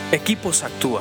Equipos Actúa.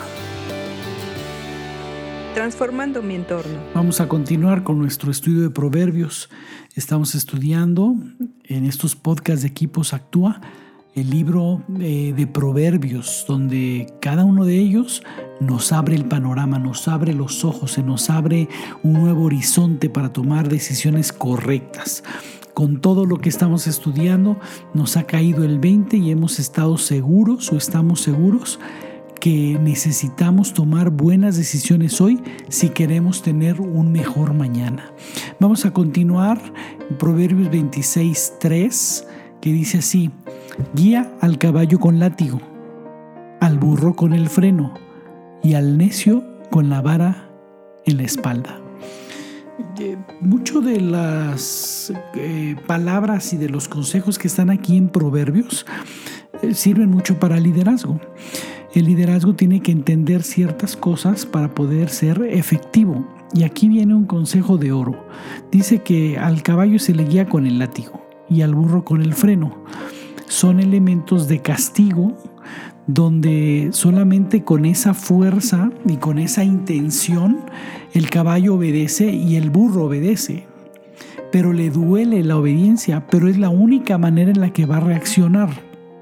Transformando mi entorno. Vamos a continuar con nuestro estudio de Proverbios. Estamos estudiando en estos podcasts de Equipos Actúa el libro de Proverbios, donde cada uno de ellos nos abre el panorama, nos abre los ojos, se nos abre un nuevo horizonte para tomar decisiones correctas. Con todo lo que estamos estudiando, nos ha caído el 20 y hemos estado seguros o estamos seguros que necesitamos tomar buenas decisiones hoy si queremos tener un mejor mañana. Vamos a continuar en Proverbios 26:3, que dice así: guía al caballo con látigo, al burro con el freno y al necio con la vara en la espalda. Mucho de las palabras y de los consejos que están aquí en Proverbios sirven mucho para liderazgo. El liderazgo tiene que entender ciertas cosas para poder ser efectivo. Y aquí viene un consejo de oro. Dice que al caballo se le guía con el látigo y al burro con el freno. Son elementos de castigo donde solamente con esa fuerza y con esa intención el caballo obedece y el burro obedece. Pero le duele la obediencia, pero es la única manera en la que va a reaccionar.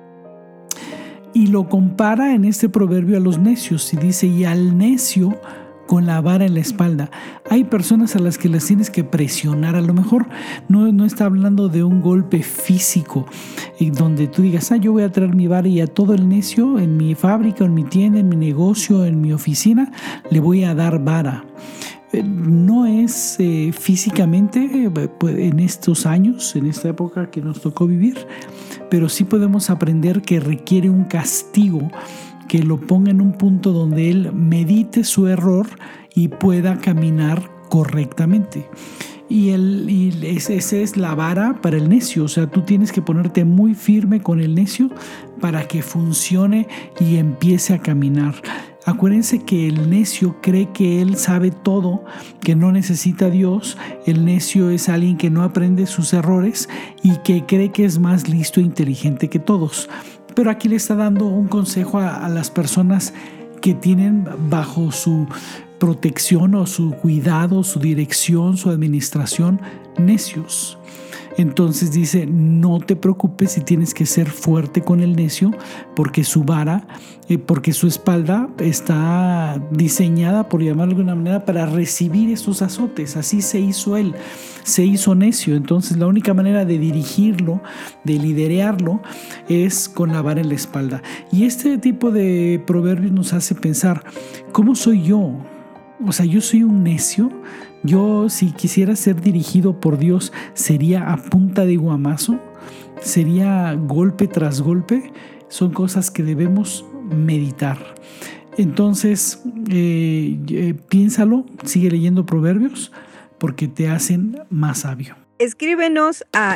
Y lo compara en este proverbio a los necios y dice: y al necio con la vara en la espalda. Hay personas a las que las tienes que presionar. A lo mejor no está hablando de un golpe físico donde tú digas: yo voy a traer mi vara y a todo el necio en mi fábrica, en mi tienda, en mi negocio, en mi oficina, le voy a dar vara. No es físicamente en estos años, en esta época que nos tocó vivir, pero sí podemos aprender que requiere un castigo que lo ponga en un punto donde él medite su error y pueda caminar correctamente. Y esa es la vara para el necio. O sea, tú tienes que ponerte muy firme con el necio para que funcione y empiece a caminar. Acuérdense que el necio cree que él sabe todo, que no necesita a Dios. El necio es alguien que no aprende sus errores y que cree que es más listo e inteligente que todos. Pero aquí le está dando un consejo a las personas que tienen bajo su protección o su cuidado, su dirección, su administración, necios. Entonces dice: no te preocupes si tienes que ser fuerte con el necio, porque su vara, porque su espalda está diseñada, por llamarlo de alguna manera, para recibir estos azotes. Así se hizo él, se hizo necio. Entonces la única manera de dirigirlo, de liderearlo, es con la vara en la espalda. Y este tipo de proverbios nos hace pensar: ¿cómo soy yo? O sea, yo soy un necio. Yo, si quisiera ser dirigido por Dios, ¿sería a punta de guamazo? ¿Sería golpe tras golpe? Son cosas que debemos meditar. Entonces, piénsalo, sigue leyendo Proverbios, porque te hacen más sabio. Escríbenos a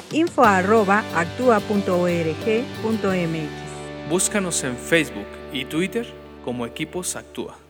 info@actua.org.mx. Búscanos en Facebook y Twitter como Equipos Actúa.